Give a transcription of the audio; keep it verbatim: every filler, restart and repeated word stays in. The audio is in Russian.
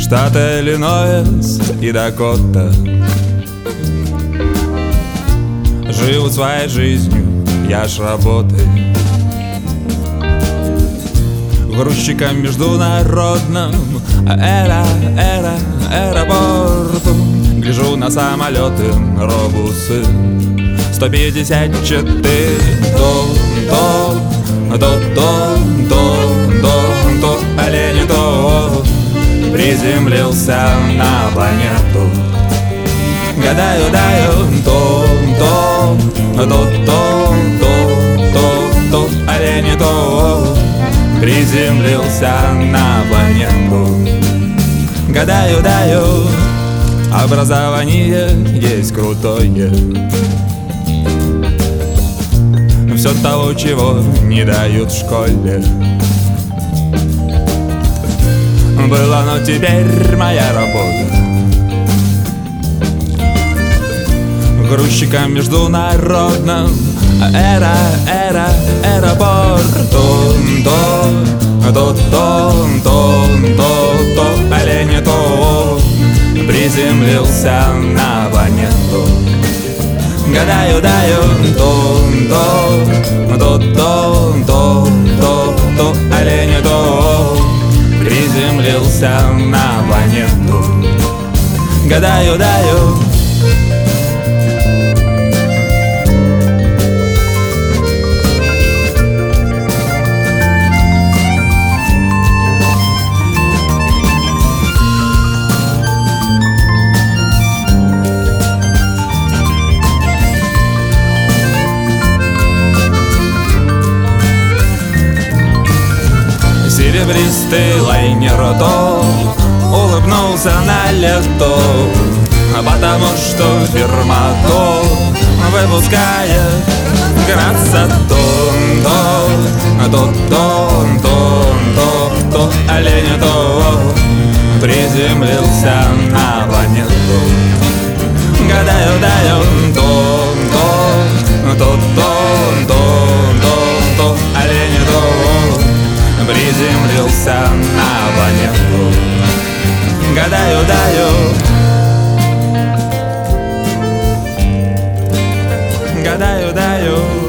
штаты Иллинойс и Дакота живут своей жизнью, я ж работаю грузчиком международным эра, эра, аэропорту. Гляжу на самолеты, робусы сто пятьдесят четыре. То, то, то, то, то, то, то, олень то приземлился на планету. Гадаю, даю, то, то, то, то, то, то, то, олень то приземлился на планету. Гадаю, даю, образование есть крутое, все того, чего не дают в школе. Была, но теперь моя работа грузчиком международным эра, эра, аэропорт. То, то, то, то, то, то, то, олень то приземлился на планету. Гадаю, даю, то, то, то, то, то, то, то, олень то приземлился на планету. Гадаю, даю. Серебристый лайнер то улыбнулся на лето, потому что фирма то выпускает красоту. То, то, то, то, то, то, олень то приземлился на планету. Гадаю, даю, то, то, то, то, то, то, олень то приземлился на планету. Гадаю, даю, гадаю, даю.